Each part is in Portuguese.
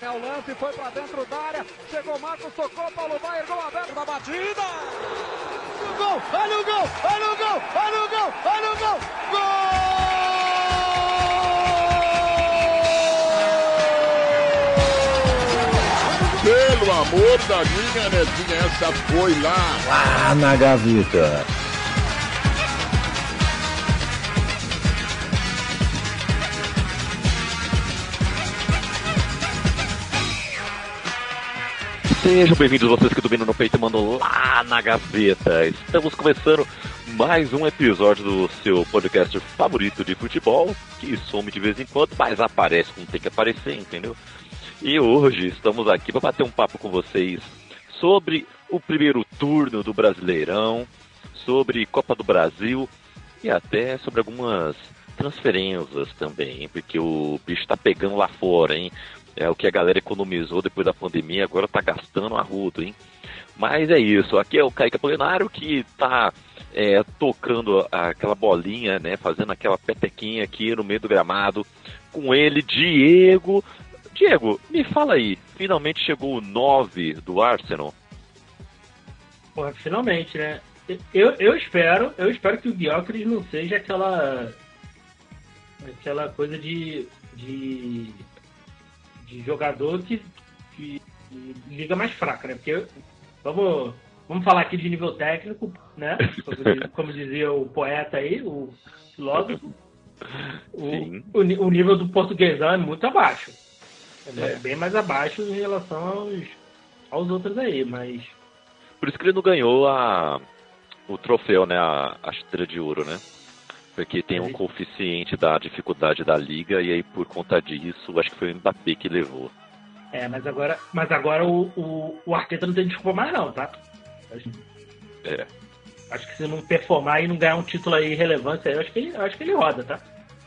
É o lance, foi pra dentro da área, chegou Marcos, tocou, Paulo Baier, gol aberto da batida! O gol, olha o gol, olha o gol, olha o gol, olha o gol! Gol! Pelo amor da minha netinha, essa foi lá na gaveta. Sejam bem-vindos vocês que estão vindo no peito e mandam lá na gaveta. Estamos começando mais um episódio do seu podcast favorito de futebol, que some de vez em quando, mas aparece quando tem que aparecer, entendeu? E hoje estamos aqui para bater um papo com vocês sobre o primeiro turno do Brasileirão, sobre Copa do Brasil e até sobre algumas transferências também, porque o bicho tá pegando lá fora, hein? É o que a galera economizou depois da pandemia, agora tá gastando a rodo, hein? Mas é isso, aqui é o Kaique Apolinário que tá tocando aquela bolinha, né? Fazendo aquela petequinha aqui no meio do gramado. Com ele, Diego. Diego, me fala aí, finalmente chegou o 9 do Arsenal? Porra, finalmente, né? Eu espero que o Gyökeres não seja aquela coisa de jogador que liga mais fraca, né? Porque vamos falar aqui de nível técnico, né? Como dizia o poeta aí, o filósofo, o nível do portuguesão é muito abaixo. É bem mais abaixo em relação aos outros aí, mas... Por isso que ele não ganhou o troféu, né? A chuteira de ouro, né? Porque tem um coeficiente da dificuldade da liga e aí por conta disso, acho que foi o Mbappé que levou. Mas agora o Arteta não tem desculpa mais não, tá? Acho que se não performar e não ganhar um título aí relevante, eu acho que ele roda, tá?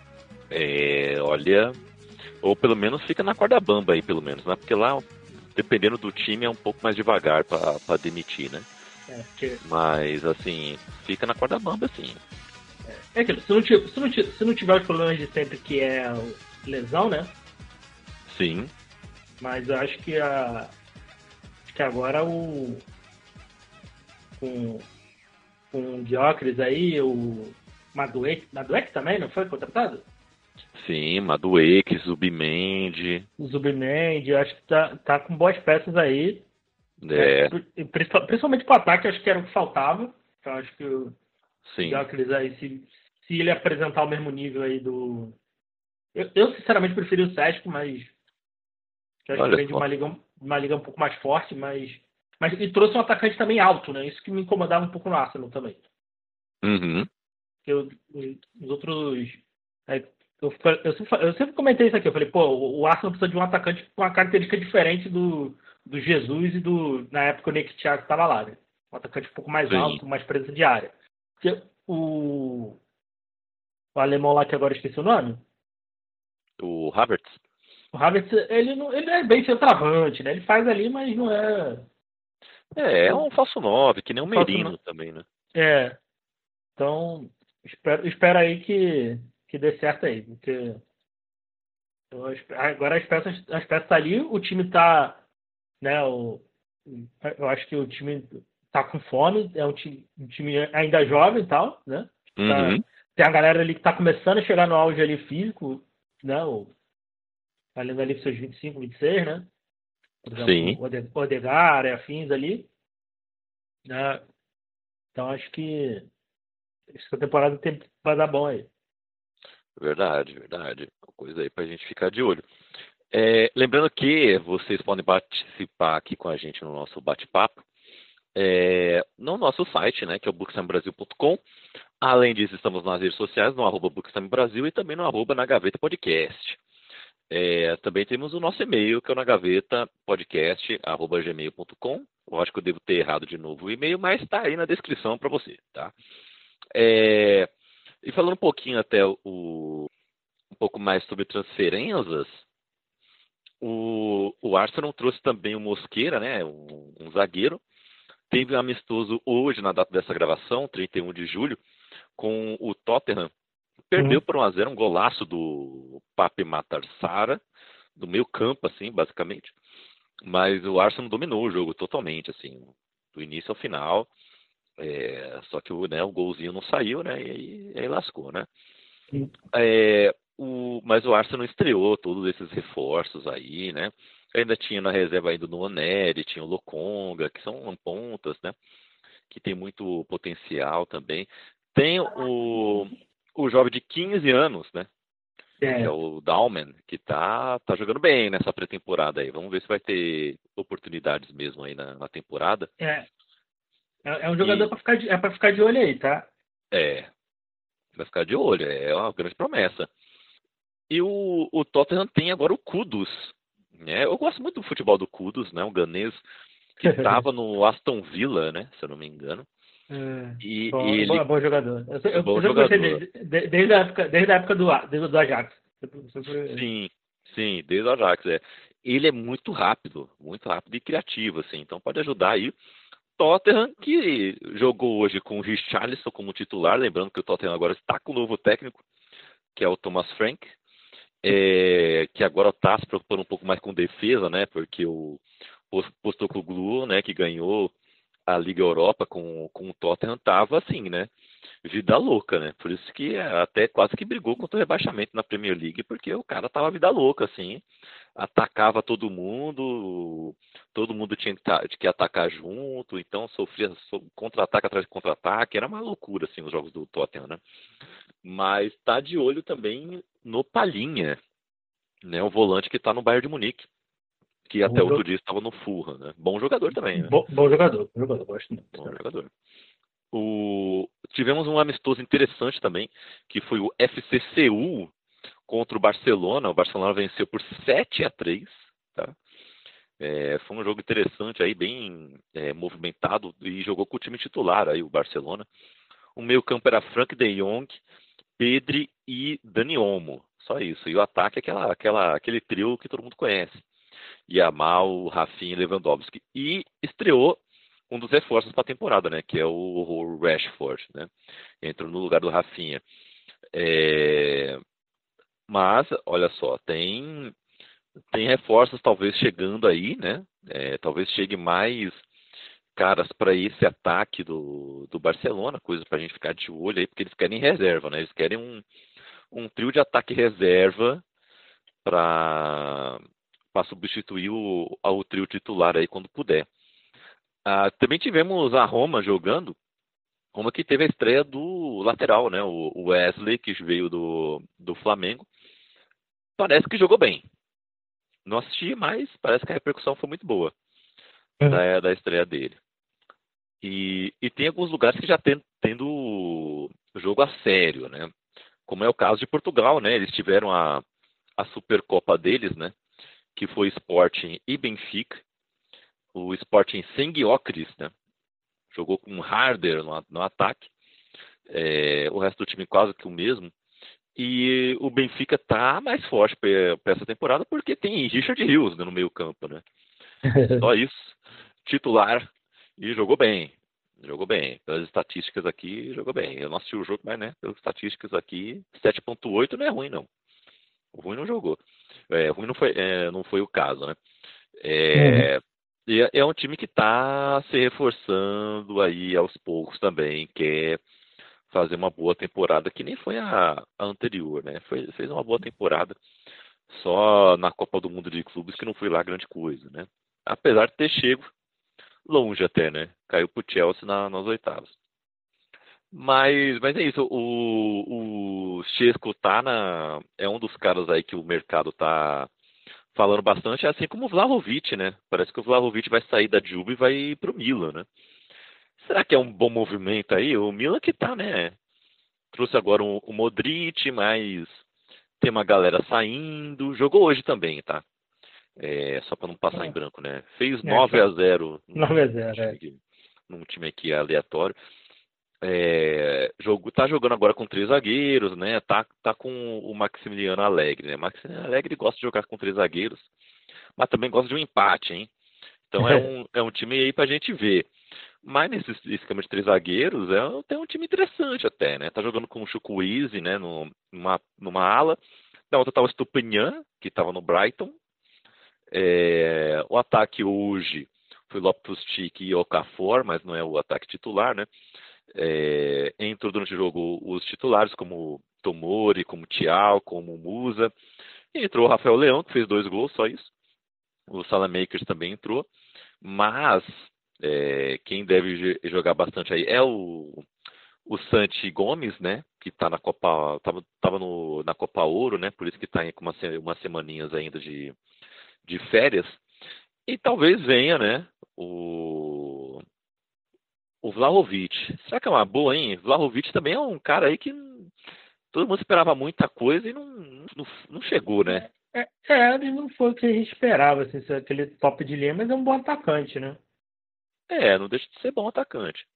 Olha, ou pelo menos fica na corda bamba aí, pelo menos, né? Porque lá, dependendo do time, é um pouco mais devagar pra demitir, né? Mas, assim, fica na corda bamba, assim. É aquilo, se não tiver os problemas de sempre, que é lesão, né? Sim. Mas eu acho que agora com o Gyökeres aí, o Madueke também, não foi contratado? Sim, Madueke, Zubimendi, eu acho que tá com boas peças aí. Principalmente pro ataque, acho que era o que faltava. Então acho que o Gyökeres aí, se ele apresentar o mesmo nível aí do... Eu sinceramente preferi o Sesco, mas que acho que vem de uma liga um pouco mais forte, mas e trouxe um atacante também alto, né? Isso que me incomodava um pouco no Arsenal também. Uhum. Os outros... Eu sempre comentei isso aqui, eu falei, o Arsenal precisa de um atacante com uma característica diferente do Jesus e na época o Nick Thiago estava lá, né? Um atacante um pouco mais alto, mais presença de área. Porque o alemão lá que agora eu esqueci o nome. O Havertz. O Havertz, ele não é bem centroavante, né? Ele faz ali, mas não é... É um falso 9, que nem o Merino também, né? Então, espero aí que dê certo aí, porque agora as peças tá ali, o time tá, né, eu acho que o time tá com fome, é um time ainda jovem e tal, né? Uhum. Tem a galera ali que tá começando a chegar no auge ali físico, né? Valendo ali seus 25, 26, né? Por exemplo, o Odegaard, afins ali, né? Então acho que essa temporada vai dar bom aí. Verdade. Uma coisa aí pra gente ficar de olho. Lembrando que vocês podem participar aqui com a gente no nosso bate-papo no nosso site, né, que é o bookstimebrasil.com. Além disso, estamos nas redes sociais, no @bookstimebrasil e também no @nagavetapodcast. Também temos o nosso e-mail, que é o nagavetapodcast@gmail.com. Eu acho que eu devo ter errado de novo o e-mail, mas está aí na descrição para você, tá? E falando um pouquinho até um pouco mais sobre transferências, o Arsenal trouxe também o Mosquera, né, um zagueiro. Teve um amistoso hoje, na data dessa gravação, 31 de julho, com o Tottenham. Perdeu por 1-0, um golaço do Pape Matar Sarr. do meio campo, assim, basicamente. Mas o Arsenal dominou o jogo totalmente, assim, do início ao final. Só que o golzinho não saiu, né? E aí lascou, né? Mas o Arsenal estreou todos esses reforços aí, né? Ainda tinha na reserva ainda no Oneri, tinha o Lokonga, que são pontas, né? Que tem muito potencial também. Tem o jovem de 15 anos, né? Que é o Dalman, que tá jogando bem nessa pré-temporada aí. Vamos ver se vai ter oportunidades mesmo aí na temporada. É um jogador para ficar de olho aí, tá? Vai ficar de olho, é uma grande promessa. E o Tottenham tem agora o Kudus, né? Eu gosto muito do futebol do Kudus, né? Um ganês que estava no Aston Villa, né? Se eu não me engano. Bom jogador. Eu bom gostei jogador. dele desde a época do Ajax. Sim, desde o Ajax. Ele é muito rápido e criativo, assim. Então pode ajudar aí. Tottenham, que jogou hoje com o Richarlison como titular, lembrando que o Tottenham agora está com um novo técnico, que é o Thomas Frank, que agora está se preocupando um pouco mais com defesa, né? Porque o Postecoglou, né, que ganhou a Liga Europa com o Tottenham, estava assim, né? Vida louca, né? Por isso que até quase que brigou contra o rebaixamento na Premier League, porque o cara tava vida louca, assim. Atacava todo mundo tinha que atacar junto, então sofria contra-ataque atrás de contra-ataque, era uma loucura, assim, os jogos do Tottenham, né? Mas tá de olho também no Palhinha, né? O volante que tá no Bayern de Munique, que até outro dia estava no Fulham, né? Bom jogador também, né? Bom jogador, gosto muito. Bom jogador. Tivemos um amistoso interessante também, que foi o FC Seul contra o Barcelona. O Barcelona venceu por 7-3, tá? Foi um jogo interessante aí, bem movimentado, e jogou com o time titular aí, o Barcelona. O meio campo era Frank de Jong, Pedri e Dani Olmo, só isso. E o ataque aquele trio que todo mundo conhece: Yamal, Rafinha e Lewandowski. E estreou um dos reforços para a temporada, né? Que é o Rashford, né? Entrou no lugar do Rafinha. Mas, olha só, tem reforços talvez chegando aí, né? Talvez chegue mais caras para esse ataque do Barcelona, coisa para a gente ficar de olho aí, porque eles querem reserva, né? Eles querem um trio de ataque reserva para substituir o trio titular aí quando puder. Também tivemos a Roma jogando. Roma que teve a estreia do lateral, né? O Wesley, que veio do Flamengo. Parece que jogou bem. Não assisti, mas parece que a repercussão foi muito boa da estreia dele. E tem alguns lugares que já tendo jogo a sério, né? Como é o caso de Portugal, né? Eles tiveram a Supercopa deles, né? Que foi Sporting e Benfica. O Sporting sem Gyökeres, né? Jogou com Harder no ataque. O resto do time quase que o mesmo. E o Benfica tá mais forte para essa temporada porque tem Richard Rios, né, no meio campo, né? Só isso. Titular. E jogou bem. Pelas estatísticas aqui, jogou bem. Eu não assisti o jogo, mas, né? Pelas estatísticas aqui, 7.8 não é ruim, não. O ruim não jogou. Ruim não foi o caso, né? E é um time que está se reforçando aí aos poucos também, quer fazer uma boa temporada, que nem foi a anterior, né? Fez uma boa temporada, só na Copa do Mundo de Clubes que não foi lá grande coisa, né? Apesar de ter chego longe até, né? Caiu pro Chelsea nas oitavas. Mas é isso, o Šeško é um dos caras aí que o mercado tá falando bastante, assim como o Vlahovic, né? Parece que o Vlahovic vai sair da Juve e vai pro Milan, né? Será que é um bom movimento aí? O Milan que tá, né? Trouxe agora o Modric, mas tem uma galera saindo. Jogou hoje também, tá? Só para não passar em branco, né? Fez 9-0 num time aqui aleatório. Tá jogando agora com 3 zagueiros, né? Tá com o Maximiliano Allegri, né? Maximiliano Allegri gosta de jogar com 3 zagueiros, mas também gosta de um empate, hein? Então é um time aí pra gente ver. Mas nesse esquema de 3 zagueiros, tem um time interessante até, né? Tá jogando com o Chukwueze, né? Numa ala. Na outra tá o Stupinian, que tava no Brighton, O ataque hoje foi Loftus-Cheek e Okafor, mas não é o ataque titular, né? Entrou durante o jogo os titulares, como Tomori, como Thiago, como Musa. E entrou o Rafael Leão, que fez 2 gols, só isso. O Salamakers também entrou. Mas quem deve jogar bastante aí é o Santi Gomes, né? Que tá na Copa. Tava na Copa Ouro, né? Por isso que tá com umas semaninhas ainda de férias. E talvez venha, né? O Vlahovic. Será que é uma boa, hein? Vlahovic também é um cara aí que todo mundo esperava muita coisa e não chegou, né? Ele não foi o que a gente esperava, assim, ser aquele top de linha, mas é um bom atacante, né? Não deixa de ser bom atacante.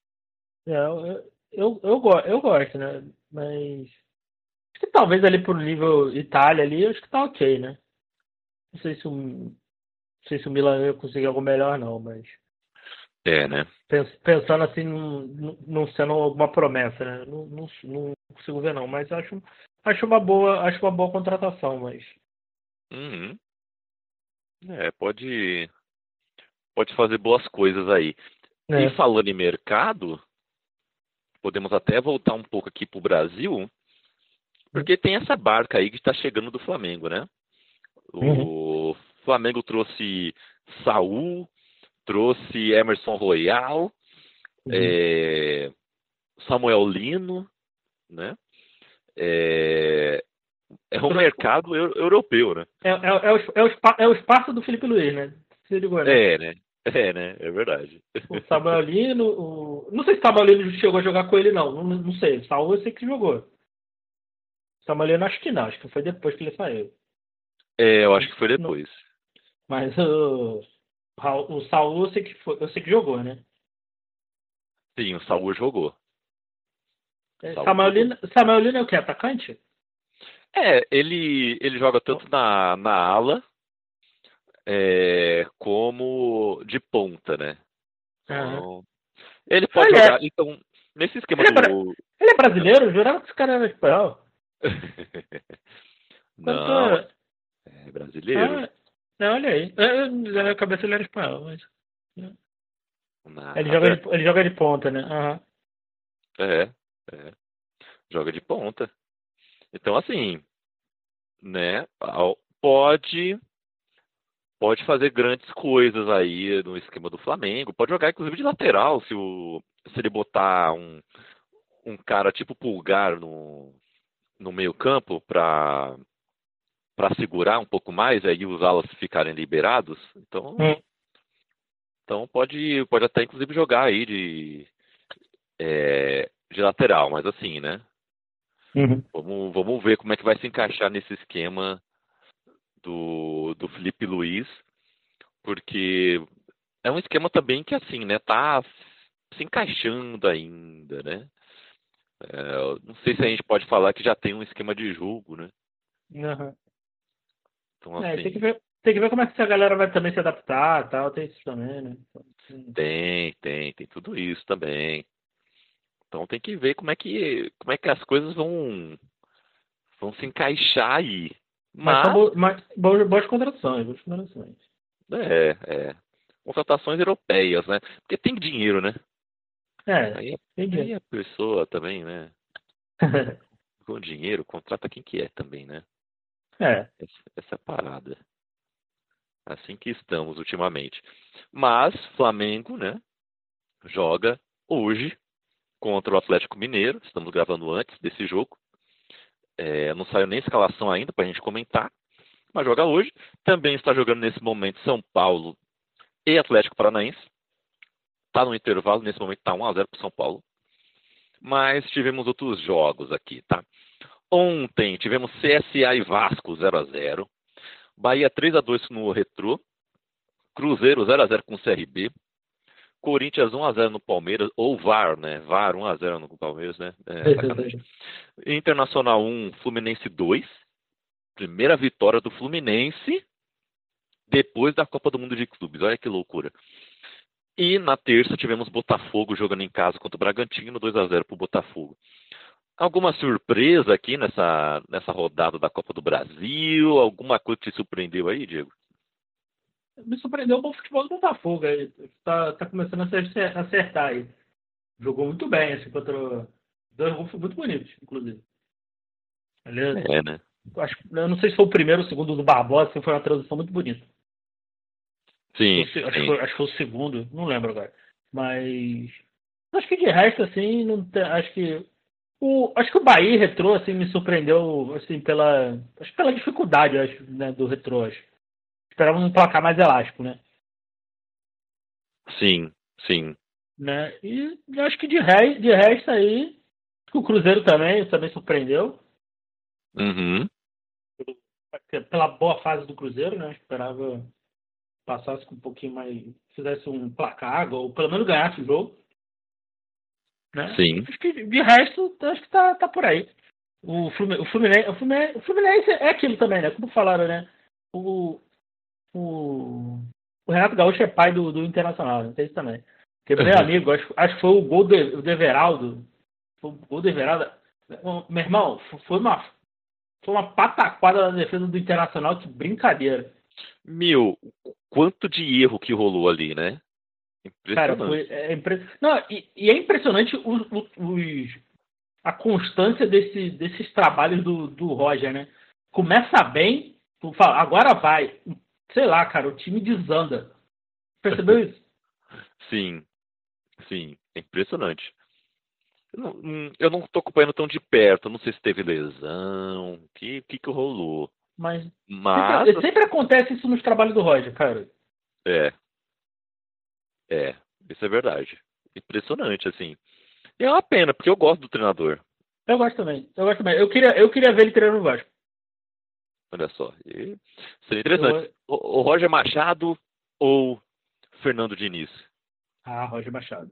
Eu gosto, né? Mas acho que talvez ali pro nível Itália ali, acho que tá ok, né? Não sei se o Milan ia conseguir algo melhor, não, mas Né? pensando assim, não sendo alguma promessa, né? Não consigo ver, não, mas acho uma boa contratação, mas... Uhum. Pode fazer boas coisas aí. E falando em mercado, podemos até voltar um pouco aqui pro Brasil, porque tem essa barca aí que está chegando do Flamengo, né? O Flamengo trouxe Saul, trouxe Emerson Royal, Samuel Lino, né? É um mercado europeu, né? É o espaço do Felipe Luiz, né? Você ligou, né? Né? Né? É verdade. O Samuel Lino, não sei se o Samuel Lino chegou a jogar com ele, não sei. O Saul eu sei que jogou. O Samuel Lino acho que não, acho que foi depois que ele saiu. Eu acho que foi depois. Mas o Saul eu sei que jogou, né? Sim, o Saul jogou. Samuel Lino é o que? Atacante? Ele joga tanto na ala como de ponta, né? Então, ele pode jogar. Então, nesse esquema ele é brasileiro? Eu jurava que esse cara era espanhol. Não, é brasileiro. Não, olha aí. Na minha cabeça ele era espanhol, mas... Ele joga de ponta, né? Joga de ponta. Então, assim, né? Pode fazer grandes coisas aí no esquema do Flamengo. Pode jogar, inclusive, de lateral, se ele botar um cara tipo Pulgar no meio campo para segurar um pouco mais e os alas ficarem liberados. Então pode até, inclusive, jogar aí de lateral, mas assim, né? Vamos ver como é que vai se encaixar nesse esquema do Felipe Luiz, porque é um esquema também que, assim, né, tá se encaixando ainda, né? Não sei se a gente pode falar que já tem um esquema de jogo, né? Então, assim, tem que ver como é que essa galera vai também se adaptar, tal, tem isso também, né? Tem tudo isso também. Então tem que ver como é que as coisas vão se encaixar aí. Mas são boas contratações. Contratações europeias, né? Porque tem dinheiro, né? Tem dinheiro. Aí a pessoa também, né? Com dinheiro, contrata quem que é também, né? Essa parada. Assim que estamos ultimamente. Mas Flamengo, né? Joga hoje contra o Atlético Mineiro. Estamos gravando antes desse jogo. Não saiu nem escalação ainda para a gente comentar. Mas joga hoje. Também está jogando nesse momento São Paulo e Atlético Paranaense. Está no intervalo. Nesse momento está 1-0 para o São Paulo. Mas tivemos outros jogos aqui, tá? Ontem tivemos CSA e Vasco 0-0. Bahia 3-2 no Retrô. Cruzeiro 0-0 com o CRB. Corinthians 1-0 no Palmeiras, ou VAR, né? VAR 1-0 no Palmeiras, né? Internacional 1, Fluminense 2. Primeira vitória do Fluminense depois da Copa do Mundo de Clubes. Olha que loucura. E na terça tivemos Botafogo jogando em casa contra o Bragantino, 2-0 para o Botafogo. Alguma surpresa aqui nessa rodada da Copa do Brasil? Alguma coisa que te surpreendeu aí, Diego? Me surpreendeu o bom futebol do Botafogo. Aí. Tá começando a se acertar aí. Jogou muito bem, assim, contra. Dois gols muito bonitos, inclusive. Beleza? Né? Eu não sei se foi o primeiro ou o segundo do Barbosa, se foi uma transição muito bonita. Sim, Acho que foi o segundo, não lembro agora. Mas. Acho que de resto, assim, não tem, acho que o Bahia Retrô, assim, me surpreendeu, assim, pela dificuldade, acho, né, do Retrô, acho. Esperava um placar mais elástico, né? sim. Né? E eu acho que de resto aí, acho que o Cruzeiro também surpreendeu. Uhum. Pela boa fase do Cruzeiro, né? Esperava passasse com um pouquinho mais, fizesse um placar, ou pelo menos ganhasse o jogo. Né? Sim. Acho que de resto, acho que tá por aí. O Fluminense é aquilo também, né? Como falaram, né? O Renato Gaúcho é pai do Internacional, não tem isso também. Porque meu amigo, acho que foi o gol do Everaldo. Foi o gol do Everaldo. Meu irmão, foi uma pataquada na defesa do Internacional, que brincadeira. Quanto de erro que rolou ali, né? Cara, Não, e é impressionante a constância desses trabalhos do Roger, né? Começa bem, tu fala, agora vai. Sei lá, cara, o time desanda. Percebeu isso? Sim, é impressionante. Eu não tô acompanhando tão de perto, não sei se teve lesão, o que rolou. Mas sempre acontece isso nos trabalhos do Roger, cara. Isso é verdade. Impressionante, assim. E é uma pena, porque eu gosto do treinador. Eu gosto também. Eu queria ver ele treinando o Vasco. Olha só. Seria interessante. O Roger Machado ou Fernando Diniz? Roger Machado.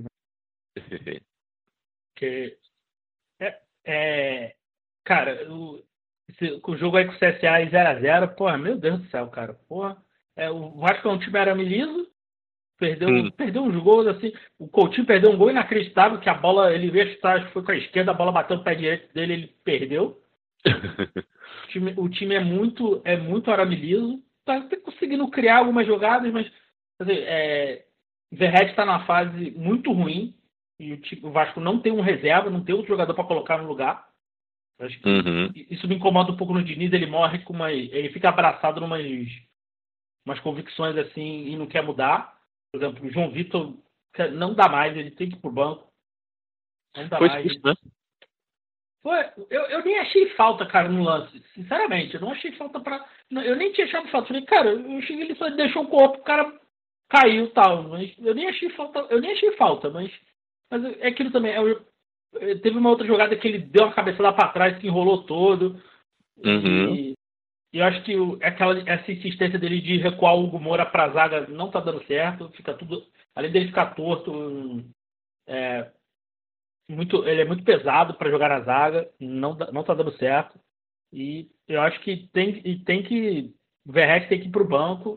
Porque cara, o jogo aí com o CSA em 0x0, porra, meu Deus do céu, cara. Porra, o Vasco é um time arame-liso, perdeu uns gols, assim. O Coutinho perdeu um gol inacreditável, que a bola, ele veio chutar, acho que foi com a esquerda, a bola bateu no pé direito dele, ele perdeu. O time é muito arame-liso, tá conseguindo criar algumas jogadas, mas Verratti está na fase muito ruim, e o Vasco não tem um reserva, não tem outro jogador para colocar no lugar. Acho que isso me incomoda um pouco no Diniz, ele fica abraçado umas convicções assim e não quer mudar. Por exemplo, o João Vitor não dá mais, ele tem que ir pro banco. Não dá mais. Isso, né? Eu nem achei falta, cara, no lance. Sinceramente, eu não achei falta eu nem tinha achado falta. Falei, cara, eu cheguei, ele só deixou o corpo, o cara caiu e tal. Mas eu nem achei falta, mas é aquilo também. Teve uma outra jogada que ele deu uma cabeçada para trás, que enrolou todo. E eu acho que essa insistência dele de recuar o Hugo Moura para a zaga não tá dando certo. Fica tudo. Além dele ficar torto, ele é muito pesado para jogar na zaga. Não tá dando certo. E eu acho que o Verratti tem que ir pro banco.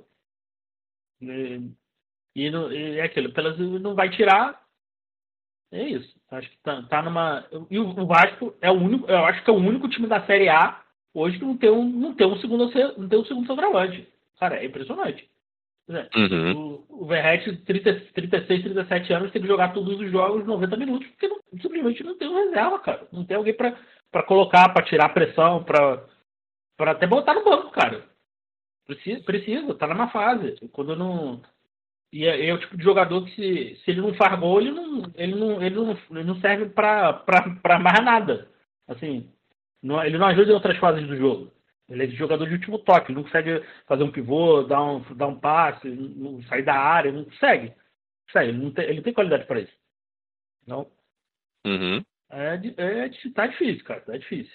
E é aquilo. Não vai tirar. É isso. Acho que tá numa. E o Vasco é o único. Eu acho que é o único time da Série A hoje que não tem um segundo centroavante. Cara, é impressionante. O Verratti, 36, 37 anos, tem que jogar todos os jogos 90 minutos, porque simplesmente não tem um reserva, cara. Não tem alguém pra colocar, pra tirar a pressão, pra até botar no banco, cara. Precisa, tá numa fase. Quando não. E é o tipo de jogador que se ele não faz gol, ele não serve pra mais nada. Assim, ele não ajuda em outras fases do jogo. Ele é jogador de último toque, ele não consegue fazer um pivô, dar um passe, sair da área, não consegue. Ele não tem qualidade para isso. Não. Tá difícil, cara, tá difícil.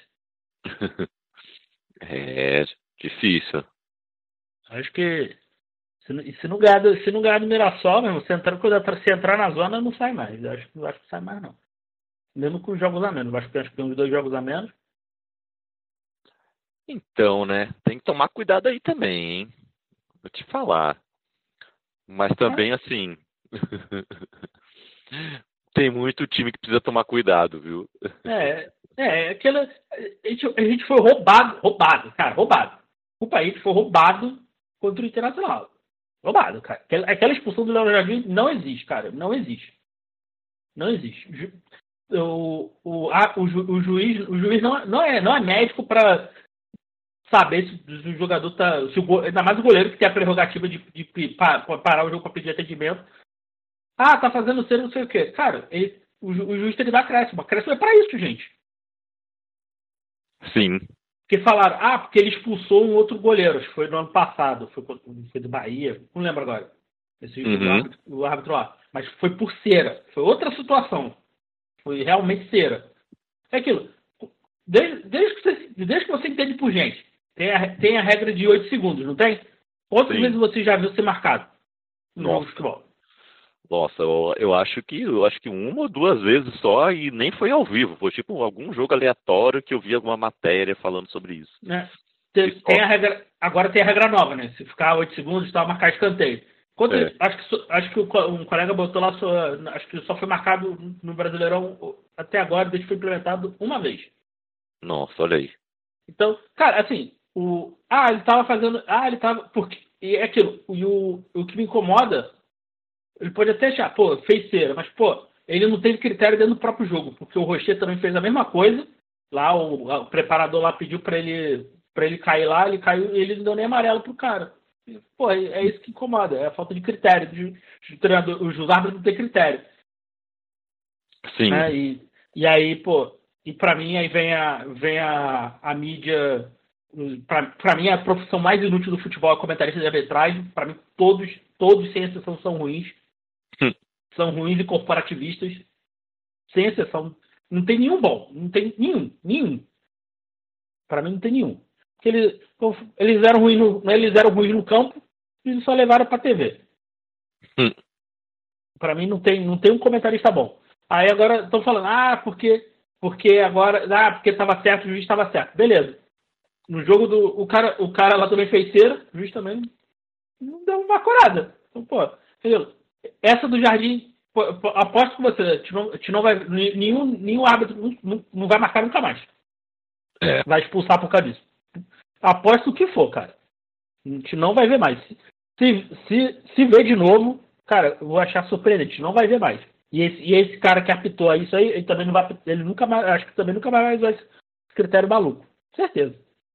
É difícil. Acho que se não ganhar do Mirassol, mesmo, se entrar na zona, não sai mais. Acho que não sai mais, não. Mesmo com os jogos a menos. Acho que tem uns 2 jogos a menos. Então, né? Tem que tomar cuidado aí também, hein? Vou te falar. Mas também, assim... tem muito time que precisa tomar cuidado, viu? Aquela... A gente foi roubado, cara, roubado. O país foi roubado contra o Internacional. Roubado, cara. Aquela expulsão do Léo Jardim não existe, cara. Não existe. Não existe. O juiz não é médico para saber se o jogador tá. Ainda mais o goleiro que tem a prerrogativa de parar o jogo para pedir atendimento. Tá fazendo cera, não sei o quê. Cara, o juiz tem que dar acréscimo. Acréscimo é para isso, gente. Sim. Porque falaram, porque ele expulsou um outro goleiro. Acho que foi no ano passado. Foi do Bahia. Não lembro agora. O árbitro lá. Mas foi por cera. Foi outra situação. Foi realmente cera. É aquilo. Desde que você entende por gente. Tem a regra de 8 segundos, não tem? Quantas vezes você já viu ser marcado no futebol? Nossa, eu acho que uma ou duas vezes só e nem foi ao vivo. Foi tipo algum jogo aleatório que eu vi alguma matéria falando sobre isso. Tem a regra, agora tem a regra nova, né? Se ficar 8 segundos, tá marcar escanteio. Acho que um colega botou lá, acho que só foi marcado no Brasileirão até agora, desde que foi implementado uma vez. Nossa, olha aí. Então, cara, assim, ele tava fazendo, porque, e é aquilo, o que me incomoda, ele pode até achar, fez cera, mas, ele não teve critério dentro do próprio jogo, porque o Rocher também fez a mesma coisa, lá o preparador lá pediu pra ele cair lá, ele caiu e ele não deu nem amarelo pro cara. É isso que incomoda, é a falta de critério. Os árbitros não têm critério. Sim. Né? E aí, e pra mim aí vem a mídia. Pra mim, a profissão mais inútil do futebol é comentarista de arbitragem. Pra mim, todos, sem exceção, são ruins. São ruins e corporativistas. Sem exceção. Não tem nenhum bom. Não tem nenhum. Pra mim, não tem nenhum. Eles eram ruins no campo e eles só levaram pra TV. Pra mim, não tem um comentarista bom. Aí agora estão falando, porque agora, porque estava certo, o juiz estava certo. Beleza. No jogo o cara lá também fez cera, o juiz também não deu uma corada. Então, entendeu? Essa do Jardim, aposto que você não vai, nenhum árbitro não vai marcar nunca mais. Vai expulsar por causa disso. Aposto o que for, cara. A gente não vai ver mais. Se ver de novo, cara, eu vou achar surpreendente. A gente não vai ver mais. E esse cara que apitou isso aí, ele também não vai. Ele nunca mais. Acho que também nunca mais vai usar esse critério maluco. Certeza.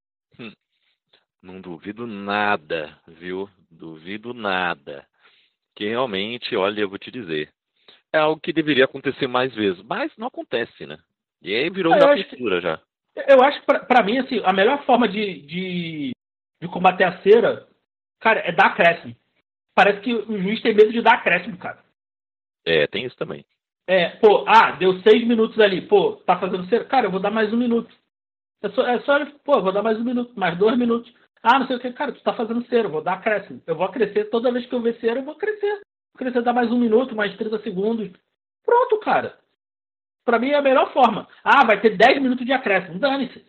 Não duvido nada, viu? Duvido nada. Que realmente, olha, eu vou te dizer. É algo que deveria acontecer mais vezes. Mas não acontece, né? E aí virou uma cultura já. Eu acho que pra mim, assim, a melhor forma de combater a cera, cara, é dar acréscimo. Parece que o juiz tem medo de dar acréscimo, cara. Tem isso também. Deu 6 minutos ali. Tá fazendo cera? Cara, eu vou dar mais 1 minuto. Vou dar mais 1 minuto, mais 2 minutos. Não sei o que, cara, tu tá fazendo cera, eu vou dar acréscimo. Eu vou crescer, toda vez que eu ver cera, eu vou crescer. Vou crescer, dar mais 1 minuto, mais 30 segundos. Pronto, cara. Pra mim é a melhor forma. Vai ter 10 minutos de acréscimo. Dane-se.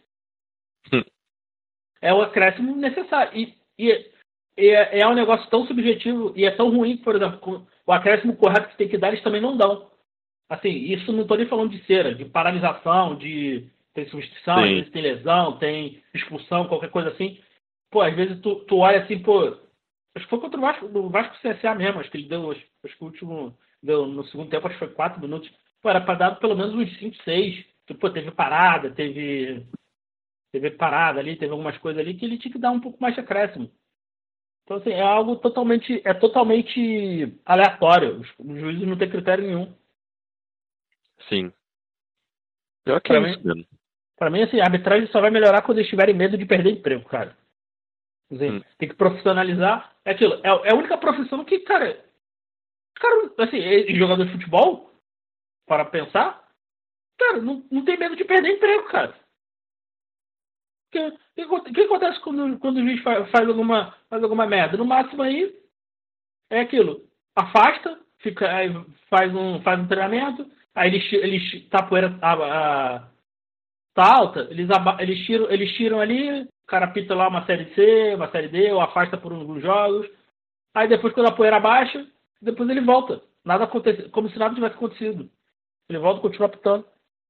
É o acréscimo necessário. E é um negócio tão subjetivo e é tão ruim que, por exemplo, o acréscimo correto que tem que dar, eles também não dão. Assim, isso não tô nem falando de cera, de paralisação, tem substituição, às vezes tem lesão, tem expulsão, qualquer coisa assim. Às vezes tu olha assim, acho que foi contra o Vasco CSA mesmo, acho que ele deu, acho que o último, deu no segundo tempo, acho que foi 4 minutos. Era para dar pelo menos uns 5, 6. Teve parada, teve parada ali, teve algumas coisas ali que ele tinha que dar um pouco mais de acréscimo. Então, assim, é algo totalmente aleatório. Os juízes não têm critério nenhum. Sim. Pior que isso mesmo. Pra mim, assim, a arbitragem só vai melhorar quando eles tiverem medo de perder emprego, cara. Assim, tem que profissionalizar. É aquilo. É a única profissão que, cara, assim, jogador de futebol, para pensar, cara, não tem medo de perder emprego, cara. O que acontece quando o juiz faz alguma merda? No máximo aí é aquilo. Afasta, faz um treinamento, aí eles tá a poeira tá alta, eles tiram ali, o cara pita lá uma série C, uma série D, ou afasta por alguns jogos. Aí depois, quando a poeira baixa, depois ele volta. Nada acontece, como se nada tivesse acontecido. Ele volta e continua pitando.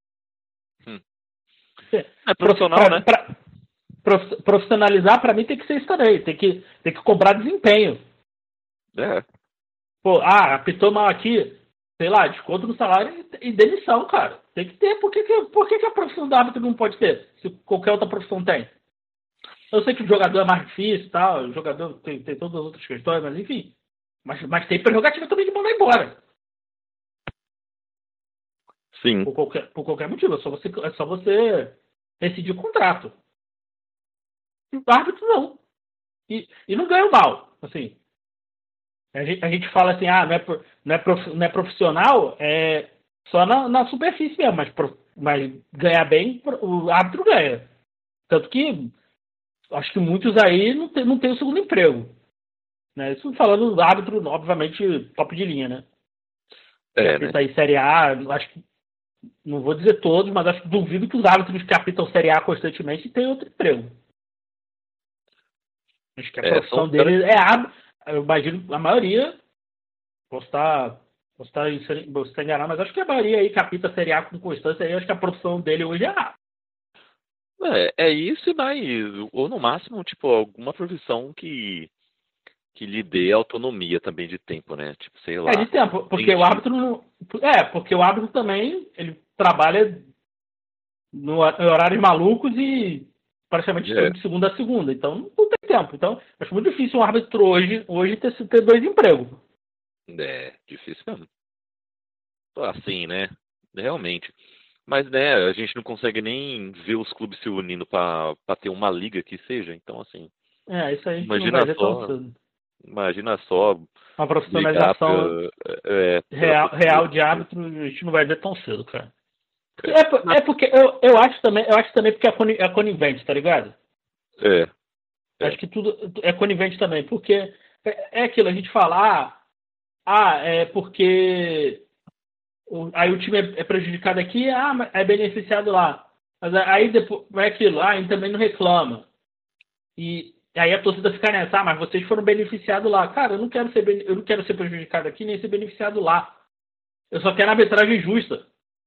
É profissional, né? Profissionalizar, pra mim, tem que ser isso também. Tem que cobrar desempenho. É. Pô, apitou mal aqui, sei lá, desconto no salário e demissão, cara. Tem que ter. Por que a profissão do árbitro não pode ter? Se qualquer outra profissão tem. Eu sei que o jogador é mais difícil e tal, o jogador tem todas as outras questões, mas enfim. Mas tem prerrogativa também de mandar embora. Sim. Por qualquer motivo. É só você decidir o contrato. O árbitro não. E não ganha mal. Assim. A gente fala assim, não é profissional, é só na superfície mesmo, mas ganhar bem, o árbitro ganha. Tanto que acho que muitos aí não tem o segundo emprego. Né? Isso falando do árbitro, obviamente, top de linha, né? Né? Aí Série A, acho que, não vou dizer todos, mas acho que duvido que os árbitros que apitam Série A constantemente tenham outro emprego. Acho que a profissão dele é árbitro. Eu imagino a maioria, posso estar enganado, mas acho que a maioria aí que apita Série A com constância, aí, acho que a profissão dele hoje é árbitro. É isso e mais, ou no máximo, tipo, alguma profissão que lhe dê autonomia também de tempo, né? Tipo, sei lá. É de tempo, porque o árbitro não. Porque o árbitro também, ele trabalha em horários malucos e praticamente de segunda a segunda. Então não tem tempo. Então, acho muito difícil um árbitro hoje ter 2 empregos. É, difícil mesmo. Assim, né? Realmente. Mas, né, a gente não consegue nem ver os clubes se unindo pra ter uma liga que seja. Então, assim. Isso aí imagina não vai ver só. tão cedo. Imagina só. Uma profissionalização real de árbitro, a gente não vai ver tão cedo, cara. Porque eu acho também porque é conivente, tá ligado? Acho que tudo é conivente também, porque é aquilo, a gente fala, é porque aí o time é prejudicado aqui, é beneficiado lá. Mas aí depois é aquilo, ele também não reclama. E aí a torcida fica nessa, mas vocês foram beneficiados lá. Cara, eu não quero ser prejudicado aqui, nem ser beneficiado lá. Eu só quero arbitragem justa.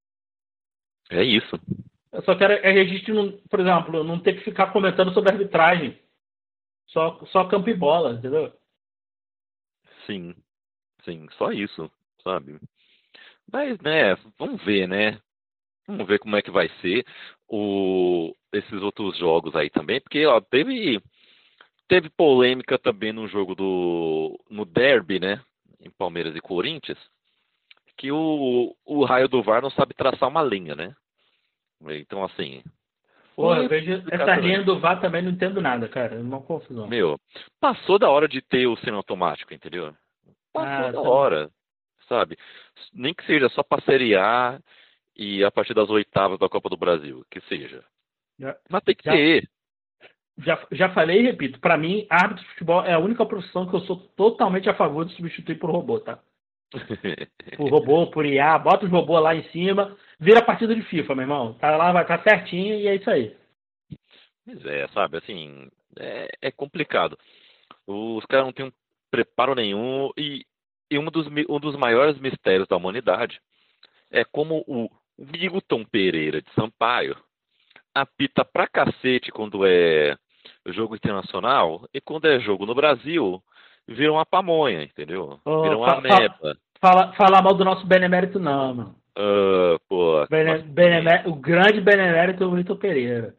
É isso. Eu só quero a gente, por exemplo, não ter que ficar comentando sobre arbitragem. Só campo e bola, entendeu? Sim, só isso, sabe? Mas, né, vamos ver, né? Vamos ver como é que vai ser esses outros jogos aí também, porque, ó, teve polêmica também no jogo no derby, né? Em Palmeiras e Corinthians, que o raio do VAR não sabe traçar uma linha, né? Então, assim... Porra, eu vejo essa linha do VAR também não entendo nada, cara. É uma confusão. Passou da hora de ter o semiautomático, entendeu? Passou da hora, sabe? Nem que seja só pra Série A e a partir das oitavas da Copa do Brasil, que seja. Mas tem que ter. Já falei e repito, pra mim, árbitro de futebol é a única profissão que eu sou totalmente a favor de substituir por robô, tá? Por robô, por IA, bota os robôs lá em cima, vira partida de FIFA, meu irmão. Tá lá, vai estar certinho e é isso aí. Mas sabe, assim, é complicado. Os caras não têm um preparo nenhum e um dos maiores mistérios da humanidade é como o Milton Pereira de Sampaio apita pra cacete quando é jogo internacional e quando é jogo no Brasil vira uma pamonha, entendeu? Vira uma ameba. Falar mal do nosso benemérito não, mano. O grande benemérito é o Milton Pereira.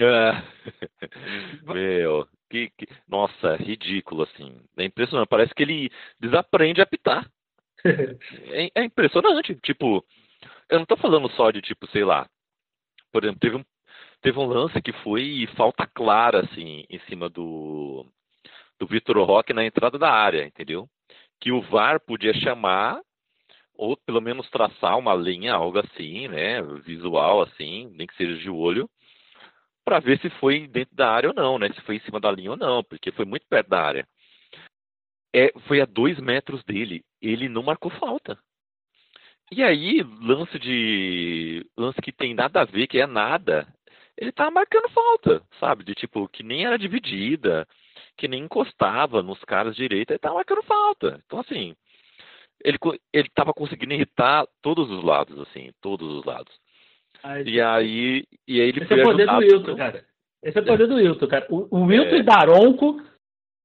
Nossa, ridículo, assim. É impressionante. Parece que ele desaprende a apitar. É impressionante. Tipo, eu não tô falando só de, tipo, sei lá. Por exemplo, teve um lance que foi falta clara, assim, em cima do Vitor Roque na entrada da área, entendeu? Que o VAR podia chamar, ou pelo menos traçar uma linha, algo assim, né? Visual, assim, nem que seja de olho, para ver se foi dentro da área ou não, né? Se foi em cima da linha ou não, porque foi muito perto da área. Foi a 2 metros dele. Ele não marcou falta. E aí, lance que tem nada a ver, que é nada, ele tava marcando falta, sabe? De tipo, que nem era dividida, que nem encostava nos caras direito, ele tava marcando falta. Então, assim, ele tava conseguindo irritar todos os lados, assim, todos os lados. E aí ele foi ajudado. Esse é o poder do Wilton, cara. Esse é o poder do Wilton, cara. O Wilton e Daronco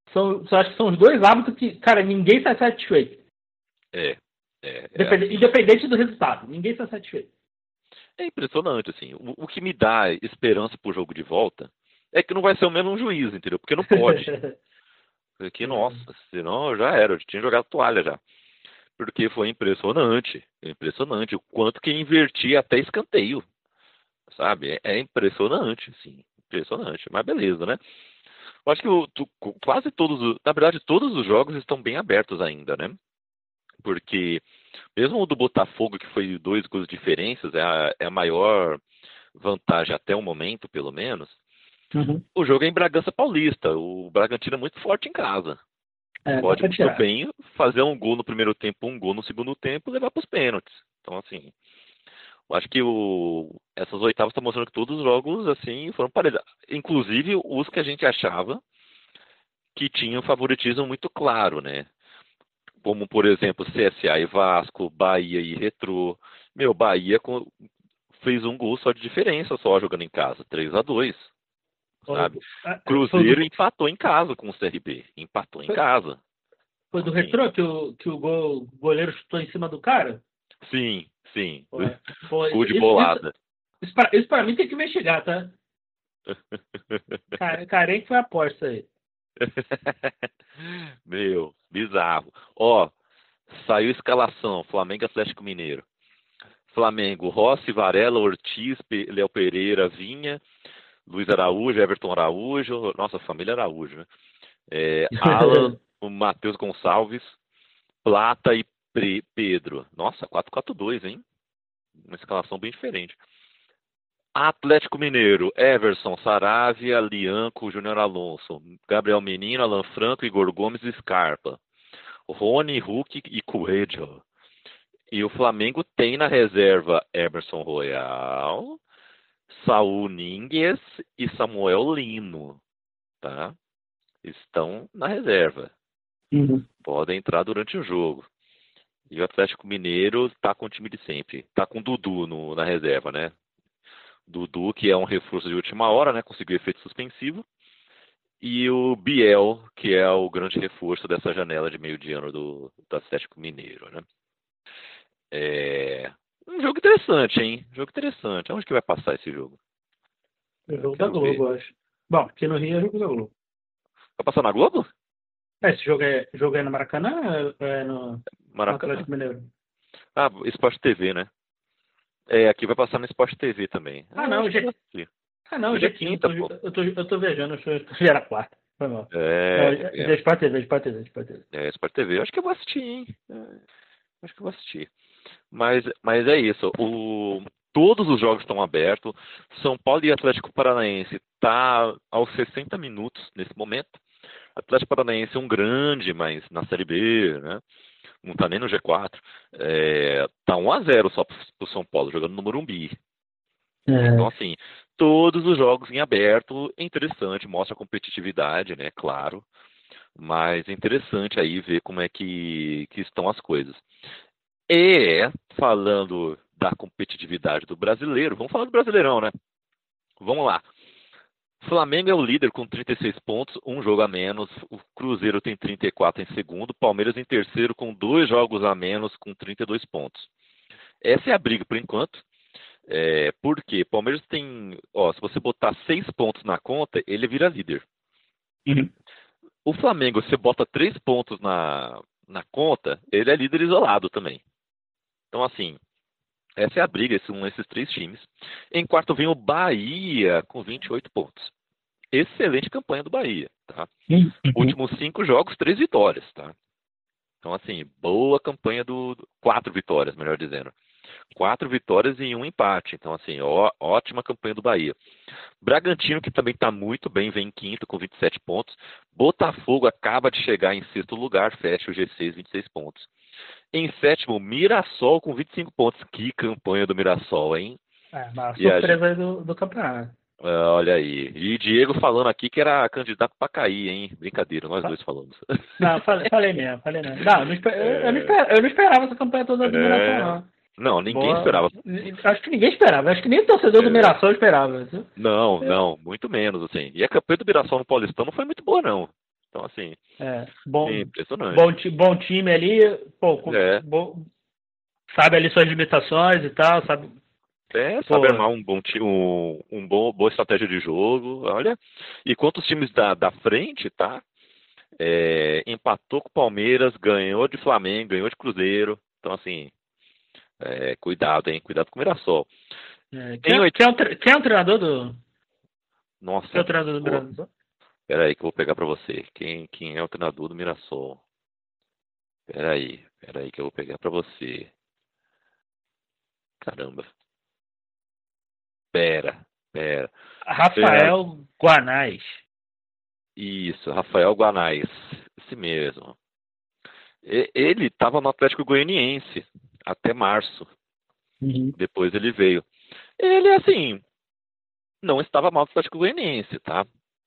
acho que são os dois hábitos que, cara, ninguém sai satisfeito. Independente do resultado, ninguém sai satisfeito. É impressionante, assim. O que me dá esperança pro jogo de volta é que não vai ser o mesmo juiz, entendeu? Porque não pode. Porque, nossa, senão já era, eu tinha jogado toalha já. Porque foi impressionante o quanto que invertia até escanteio, sabe? É impressionante, sim, impressionante. Mas beleza, né? Eu acho que quase todos, na verdade, todos os jogos estão bem abertos ainda, né? Porque mesmo o do Botafogo, que foi 2 gols de diferenças, é a maior vantagem até o momento, pelo menos. O jogo é em Bragança Paulista. O Bragantino é muito forte em casa. Pode muito bem fazer um gol no primeiro tempo, um gol no segundo tempo e levar para os pênaltis. Então, assim, eu acho que essas oitavas estão mostrando que todos os jogos assim foram parelhos. Inclusive os que a gente achava que tinham favoritismo muito claro, né? Como, por exemplo, CSA e Vasco, Bahia e Retrô. Bahia fez um gol só de diferença, só jogando em casa, 3-2. Sabe? Cruzeiro empatou em casa com o CRB. Empatou em casa. Foi do Retrô que o goleiro chutou em cima do cara? Sim. Gol de bolada. Isso pra mim tem que investigar, tá? Carente foi a aposta aí. Bizarro. Saiu a escalação. Flamengo e Atlético Mineiro. Flamengo, Rossi, Varela, Ortiz, Léo Pereira, Vinha, Luiz Araújo, Everton Araújo, nossa, família Araújo, né? Alan, o Matheus Gonçalves, Plata e Pedro. Nossa, 4-4-2, hein? Uma escalação bem diferente. Atlético Mineiro, Everson, Saravia, Lianco, Júnior Alonso, Gabriel Menino, Alan Franco, Igor Gomes e Scarpa. Rony, Hulk e Coelho. E o Flamengo tem na reserva Emerson Royal, Saul Nínguez e Samuel Lino, tá? Estão na reserva. Podem entrar durante o jogo. E o Atlético Mineiro está com o time de sempre. Está com o Dudu na reserva, né? Dudu, que é um reforço de última hora, né? Conseguiu efeito suspensivo. E o Biel, que é o grande reforço dessa janela de meio de ano do Atlético Mineiro, né? Um jogo interessante, hein? Jogo interessante. Onde que vai passar esse jogo? O jogo da Globo, eu acho. Bom, aqui no Rio é jogo da Globo. Vai passar na Globo? Esse jogo é no Maracanã ou é no Atlético Mineiro? Sport TV, né? Aqui vai passar no Sport TV também. Hoje é quinta, pô. Eu tô viajando, já era quarta. Foi mal. É Sport TV. Sport TV. Eu acho que eu vou assistir, hein? Acho que eu vou assistir. Mas é isso. Todos os jogos estão abertos. São Paulo e Atlético Paranaense está aos 60 minutos nesse momento. Atlético Paranaense é um grande, mas na Série B, né? Não está nem no G4. Tá 1-0 só para o São Paulo, jogando no Morumbi. Então, assim, todos os jogos em aberto é interessante, mostra a competitividade, né? Claro. Mas é interessante aí ver como é que estão as coisas. Falando da competitividade do brasileiro, vamos falar do Brasileirão, né? Vamos lá. Flamengo é o líder com 36 pontos, um jogo a menos. O Cruzeiro tem 34 em segundo. Palmeiras em terceiro com 2 jogos a menos, com 32 pontos. Essa é a briga por enquanto. Porque Palmeiras tem... se você botar 6 pontos na conta, ele vira líder. O Flamengo, você bota 3 pontos na conta, ele é líder isolado também. Então, assim, essa é a briga, são esses 3 times. Em quarto vem o Bahia, com 28 pontos. Excelente campanha do Bahia, tá? Últimos 5 jogos, 3 vitórias, tá? Então, assim, boa campanha 4 vitórias, melhor dizendo. 4 vitórias e 1 empate. Então, assim, ótima campanha do Bahia. Bragantino, que também está muito bem, vem em quinto com 27 pontos. Botafogo acaba de chegar em sexto lugar, fecha o G6, 26 pontos. Em sétimo, Mirassol com 25 pontos. Que campanha do Mirassol, hein? Uma surpresa aí do campeonato. Olha aí. E Diego falando aqui que era candidato para cair, hein? Brincadeira, nós dois falamos. Não, falei mesmo. Eu não esperava essa campanha toda do Mirassol, não. Não, ninguém esperava. Acho que ninguém esperava. Acho que nem o torcedor do Mirassol esperava. Não, muito menos, assim. E a campanha do Mirassol no Paulistão não foi muito boa, não. Então, assim, Bom, impressionante. bom time ali, pô, sabe ali suas limitações e tal, sabe? Sabe armar boa estratégia de jogo, olha. E quantos times da frente, tá? Empatou com o Palmeiras, ganhou de Flamengo, ganhou de Cruzeiro. Então, assim, cuidado, hein? Cuidado com o Mirassol. Quem é o treinador do... Nossa. Quem é o treinador do Mirassol? Peraí que eu vou pegar pra você. Quem é o treinador do Mirassol? Peraí que eu vou pegar pra você. Caramba. Pera. Rafael Guanais. Isso, Rafael Guanais. Esse mesmo. Ele estava no Atlético Goianiense até março. Uhum. Depois ele veio. Ele, assim, não estava mal no Atlético Goianiense, tá?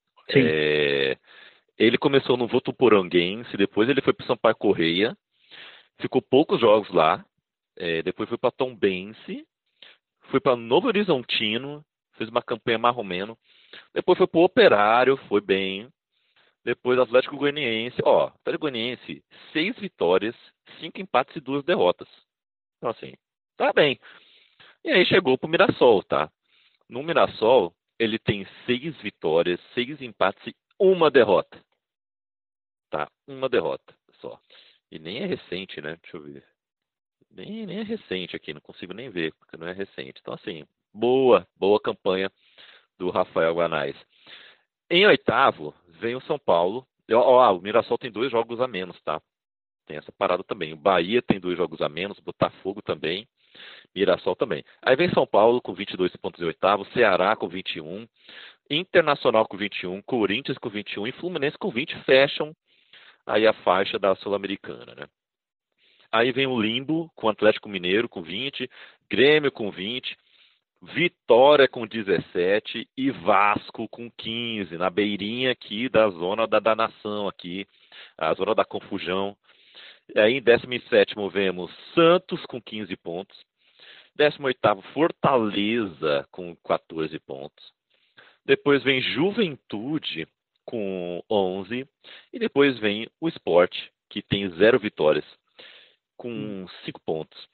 Ele começou no Votuporanguense, depois ele foi para o Sampaio Correia, ficou poucos jogos lá, depois foi para Tombense, foi para Novo Horizontino, fez uma campanha marromeno, depois foi para o Operário, foi bem, depois Atlético Goianiense, Atlético Goianiense, 6 vitórias, 5 empates e 2 derrotas. Então, assim, tá bem. E aí chegou pro Mirassol, tá? No Mirassol, ele tem 6 vitórias, 6 empates e 1 derrota. Tá? 1 derrota só. E nem é recente, né? Deixa eu ver. Nem é recente aqui, não consigo nem ver, porque não é recente. Então, assim, boa campanha do Rafael Guanais. Em oitavo, vem o São Paulo. O Mirassol tem 2 jogos a menos, tá? Tem essa parada também. O Bahia tem 2 jogos a menos, Botafogo também, Mirassol também. Aí vem São Paulo com 22 pontos em oitavo, Ceará com 21, Internacional com 21, Corinthians com 21 e Fluminense com 20 fecham aí a faixa da Sul-Americana, né? Aí vem o Limbo com Atlético Mineiro com 20, Grêmio com 20, Vitória com 17 e Vasco com 15, na beirinha aqui da zona da nação aqui, a zona da confusão. Aí em 17º vemos Santos com 15 pontos, 18º Fortaleza com 14 pontos, depois vem Juventude com 11 e depois vem o Sport, que tem 0 vitórias, com 5 pontos.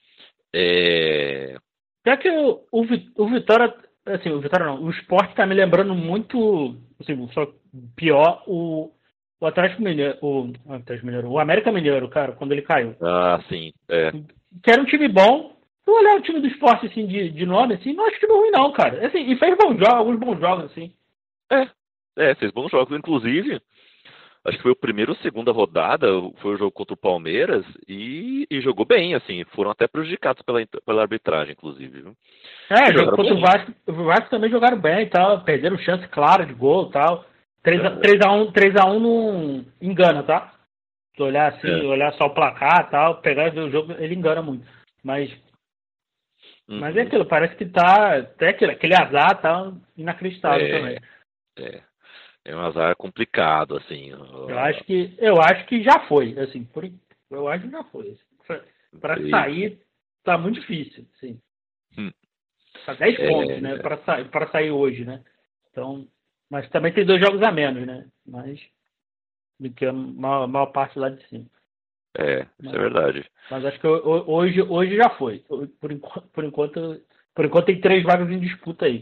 Já que o Vitória, assim, o Sport tá me lembrando muito, assim, só pior, o Atlético Mineiro, o América Mineiro, cara, quando ele caiu. Ah, sim, Que era um time bom. Se eu olhar o time do Sport, assim, de nome, assim, não acho time ruim não, cara. Assim, e fez alguns bons jogos, assim. Fez bons jogos, inclusive. Acho que foi o primeiro ou segunda rodada, foi o jogo contra o Palmeiras, e jogou bem, assim, foram até prejudicados pela arbitragem, inclusive. Viu? Jogo contra o Vasco também jogaram bem e tal, perderam chance clara de gol e tal. 3x1 não engana, tá? Se olhar assim, olhar só o placar e tal, pegar e ver o jogo, ele engana muito. Mas é aquilo, parece que tá até aquele azar tá inacreditável também. É um azar complicado, assim. Eu acho que já foi, assim, eu acho que já foi. Para sair tá muito difícil, assim. Tá 10 pontos, né, para sair hoje, né? Então, mas também tem 2 jogos a menos, né? Mas do que a maior parte lá de cima. Isso é verdade. Mas acho que hoje já foi. Por enquanto tem 3 vagas em disputa aí.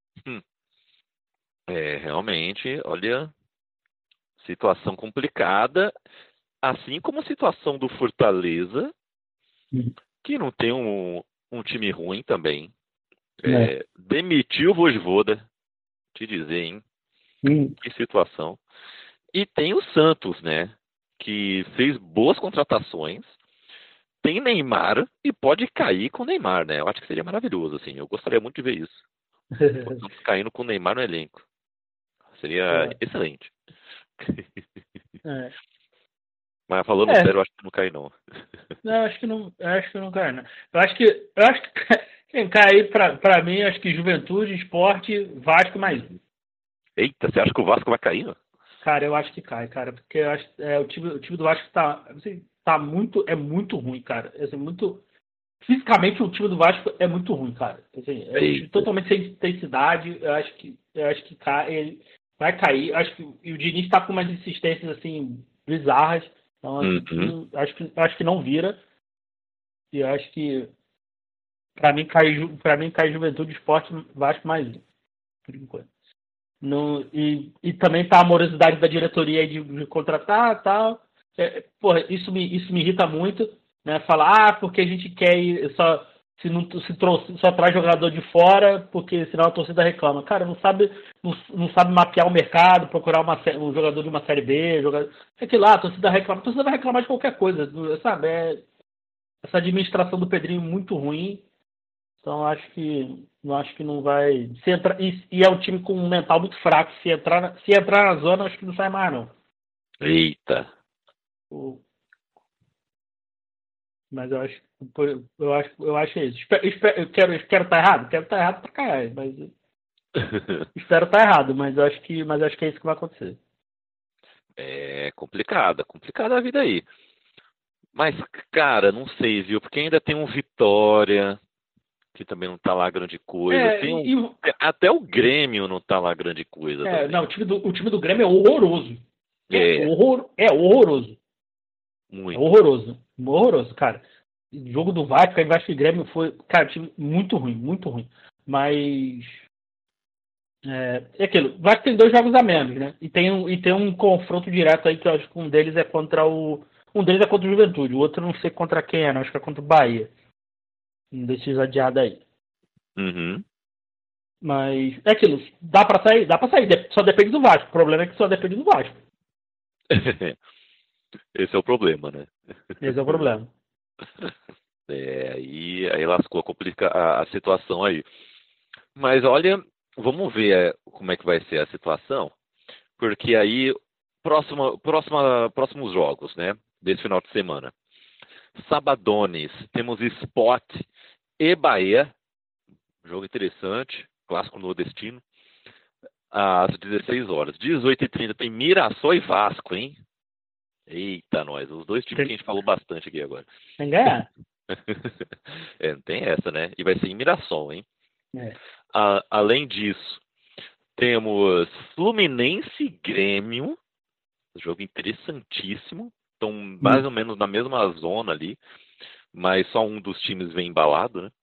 Realmente, olha, situação complicada, assim como a situação do Fortaleza, que não tem um time ruim também. Demitiu o Vojvoda, te dizer, hein? Que situação. E tem o Santos, né? Que fez boas contratações, tem Neymar e pode cair com o Neymar, né? Eu acho que seria maravilhoso, assim. Eu gostaria muito de ver isso. O Santos caindo com o Neymar no elenco. Seria excelente. Mas falando sério, eu acho que não cai, não. Não, acho que não cai, não. Eu acho que quem cai pra mim, acho que Juventude, Sport, Vasco mais um. Eita, você acha que o Vasco vai cair, não? Cara, eu acho que cai, cara. Porque eu acho o time do Vasco tá muito ruim, cara. Assim, fisicamente o time do Vasco é muito ruim, cara. Assim, totalmente sem intensidade. Eu acho que cai. vai cair. Acho que e o Diniz tá com umas insistências assim bizarras. Então acho que não vira. E acho que pra mim cai Juventude, Sport, Vasco mais um, por enquanto. E também tá a morosidade da diretoria aí de contratar e tal. Porra, isso me irrita muito, né? Falar, porque a gente quer ir só. Só traz jogador de fora, porque senão a torcida reclama. Cara, não sabe mapear o mercado, procurar um jogador de uma série B, sei que lá, a torcida reclama. A torcida vai reclamar de qualquer coisa, sabe? Essa administração do Pedrinho é muito ruim. Então acho que não vai. E é um time com um mental muito fraco. Se entrar na zona, acho que não sai mais, não. Eita. Mas eu acho isso. Eu quero estar errado? Quero estar errado pra caralho, mas espero estar errado, mas acho que é isso que vai acontecer. É complicada a vida aí. Mas, cara, não sei, viu? Porque ainda tem um Vitória, que também não tá lá grande coisa. Até o Grêmio não tá lá grande coisa. Não, o time do Grêmio é horroroso. É horroroso. Muito. É horroroso, cara. O jogo do Vasco, aí Vasco e Grêmio foi, cara, time muito ruim. Mas é aquilo. O Vasco tem 2 jogos a menos, né? E tem um confronto direto aí que eu acho que um deles é contra o Juventude, o outro eu não sei contra quem é, não, acho que é contra o Bahia. Um desses adiados aí. Uhum. Mas é aquilo, dá pra sair, só depende do Vasco. O problema é que só depende do Vasco. Esse é o problema, né? Esse é o problema. Aí lascou, complica a situação aí. Mas olha, vamos ver como é que vai ser a situação, porque aí, próximos jogos, né, desse final de semana. Sabadones, temos Sport e Bahia, jogo interessante, clássico nordestino, às 16 horas. 18h30 tem Mirassol e Vasco, hein? Eita, nós, os 2 times que a gente falou bastante aqui agora. Tem que ganhar. Não tem essa, né? E vai ser em Mirassol, hein? Além disso, temos Fluminense e Grêmio, jogo interessantíssimo. Estão mais ou menos na mesma zona ali, mas só um dos times vem embalado, né?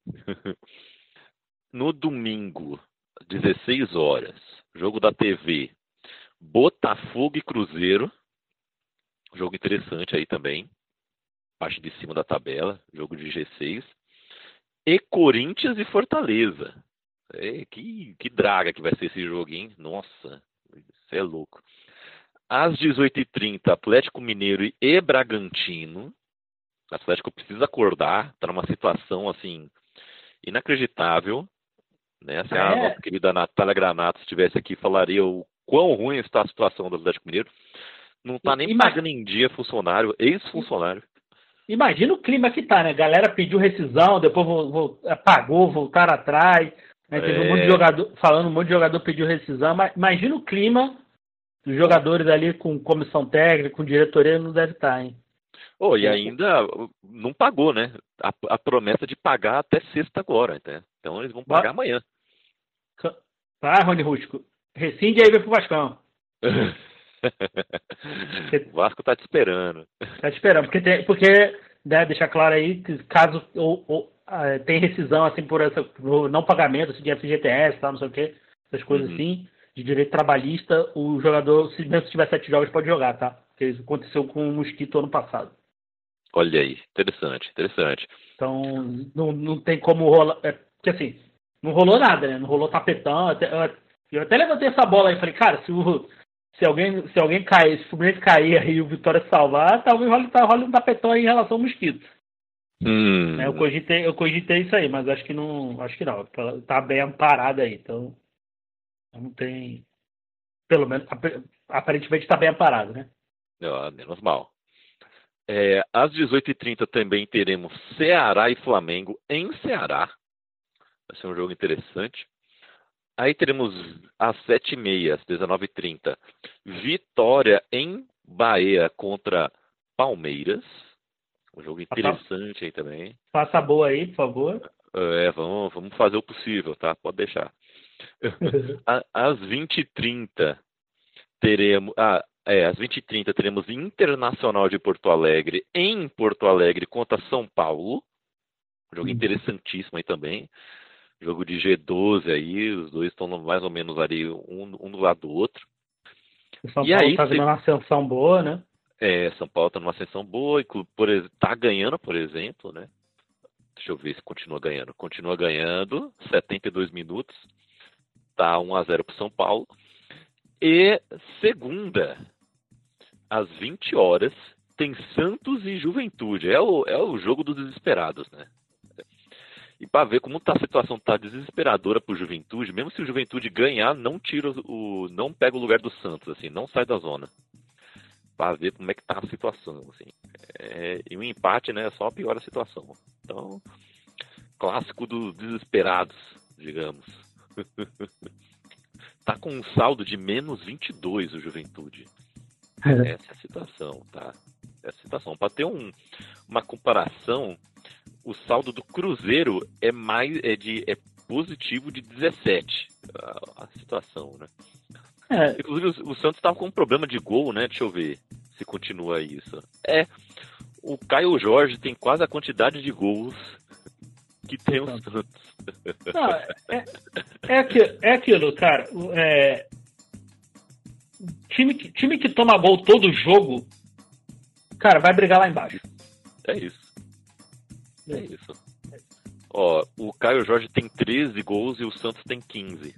No domingo, 16 horas, jogo da TV, Botafogo e Cruzeiro. Jogo interessante aí também. Parte de cima da tabela. Jogo de G6. E Corinthians e Fortaleza. Que draga que vai ser esse jogo, hein? Nossa, isso é louco. Às 18h30, Atlético Mineiro e Bragantino. O Atlético precisa acordar. Está numa situação, assim, inacreditável. Né? Se a nossa querida Natália Granato estivesse aqui, falaria o quão ruim está a situação do Atlético Mineiro. Não tá nem pagando em dia funcionário, ex-funcionário. Imagina o clima que tá, né? A galera pediu rescisão, depois pagou, voltaram atrás. Né? Teve um monte de jogador pediu rescisão. Mas imagina o clima dos jogadores ali com comissão técnica, com diretoria, não deve estar, hein? E ainda não pagou, né? A promessa de pagar até sexta agora. Né? Então eles vão pagar amanhã. Vai, Rony Rústico. Rescinde aí, vem pro Vascão. O Vasco tá te esperando. Porque né, deixar claro aí que caso tem rescisão assim por não pagamento assim, de FGTS, tá, não sei o que, essas coisas assim, de direito trabalhista, o jogador, mesmo se tiver 7 jogos, pode jogar, tá? Porque isso aconteceu com o Mosquito ano passado. Olha aí, interessante. Então, não tem como rolar. Porque assim, não rolou nada, né? Não rolou tapetão. Eu até levantei essa bola aí e falei, cara, se alguém cair, se o Fluminense cair aí e o Vitória salvar, talvez role um tapetão aí em relação ao Mosquito. Eu cogitei isso aí, mas acho que não. Tá bem amparado aí, então não tem. Pelo menos, aparentemente tá bem amparado, né? Menos mal. Às 18h30 também teremos Ceará e Flamengo em Ceará. Vai ser um jogo interessante. Aí teremos às 7h30, às 19h30, Vitória em Bahia contra Palmeiras. Um jogo interessante aí também. Faça boa aí, por favor. Vamos fazer o possível, tá? Pode deixar. Às 20h30, teremos... às 20h30 teremos Internacional de Porto Alegre em Porto Alegre contra São Paulo. Um jogo interessantíssimo aí também. Jogo de G12 aí, os dois estão mais ou menos ali, um do lado do outro. O São Paulo está vendo uma ascensão boa, né? São Paulo está numa ascensão boa, está ganhando, por exemplo, né? Deixa eu ver se continua ganhando. Continua ganhando, 72 minutos. Tá 1-0 para São Paulo. E segunda, às 20 horas, tem Santos e Juventude. É o jogo dos desesperados, né? E para ver como tá a situação tá desesperadora pro Juventude, mesmo se o Juventude ganhar, não pega o lugar do Santos, assim, não sai da zona. Para ver como é que tá a situação, assim. E um empate, né, só piora a situação. Então, clássico dos desesperados, digamos. Tá com um saldo de menos 22 o Juventude. Essa é a situação, tá? Essa é a situação. Para ter uma comparação, o saldo do Cruzeiro é positivo de 17. A situação, né? Inclusive o Santos estava com um problema de gol, né? Deixa eu ver se continua isso. O Caio Jorge tem quase a quantidade de gols que tem o Santos. É aquilo, cara. Time que toma gol todo jogo, cara, vai brigar lá embaixo. É isso. Ó, o Caio Jorge tem 13 gols e o Santos tem 15.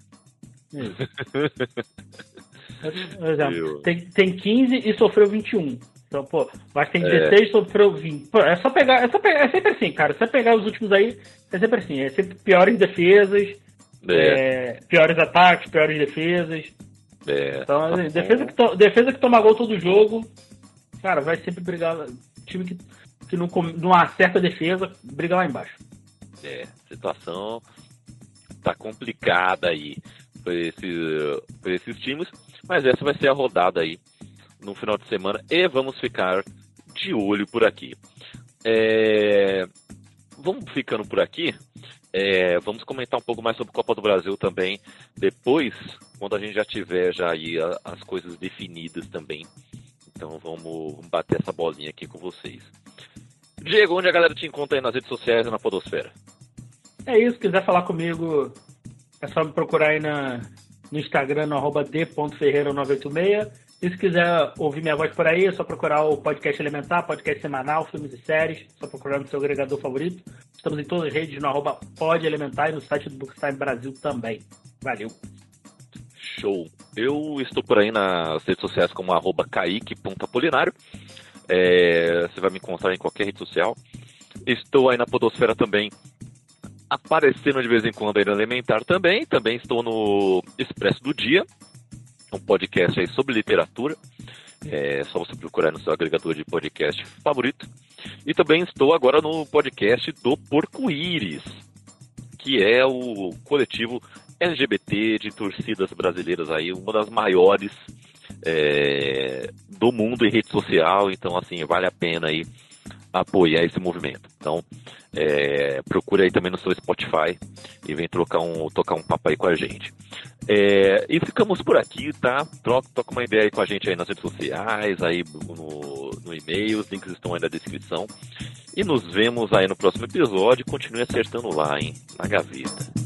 Tem 15 e sofreu 21. Então, pô, mas tem 16 e sofreu 20. Pô, é sempre assim, cara. Se você pegar os últimos aí, é sempre assim. É sempre piores defesas, piores ataques, piores defesas. Então, assim, defesa que toma gol todo jogo, cara, vai sempre brigar. Time que não acerta a defesa, briga lá embaixo. A situação tá complicada aí por esses times, mas essa vai ser a rodada aí no final de semana e vamos ficar de olho por aqui. Vamos ficando por aqui. Vamos comentar um pouco mais sobre a Copa do Brasil também depois, quando a gente já tiver aí as coisas definidas também. Então vamos bater essa bolinha aqui com vocês. Diego, onde a galera te encontra aí nas redes sociais e na podosfera? É isso, se quiser falar comigo, é só me procurar aí no Instagram, no @d.ferreira986. E se quiser ouvir minha voz por aí, é só procurar o Podcast Elementar, podcast semanal, filmes e séries. Só procurar no seu agregador favorito. Estamos em todas as redes, no @podelementar e no site do Bookstime Brasil também. Valeu! Show! Eu estou por aí nas redes sociais como @kaique.apolinário. Você vai me encontrar em qualquer rede social. Estou aí na podosfera também, aparecendo de vez em quando aí no Elementar também. Também estou no Expresso do Dia, um podcast aí sobre literatura. É só você procurar no seu agregador de podcast favorito. E também estou agora no podcast do Porco-Íris, que é o coletivo LGBT de torcidas brasileiras aí, uma das maiores do mundo em rede social. Então, assim, vale a pena aí apoiar esse movimento. Então, procure aí também no seu Spotify e vem tocar um papo aí com a gente. E ficamos por aqui, tá? Troca uma ideia aí com a gente aí nas redes sociais, aí no e-mail, os links estão aí na descrição. E nos vemos aí no próximo episódio. Continue acertando lá, hein? Na gaveta.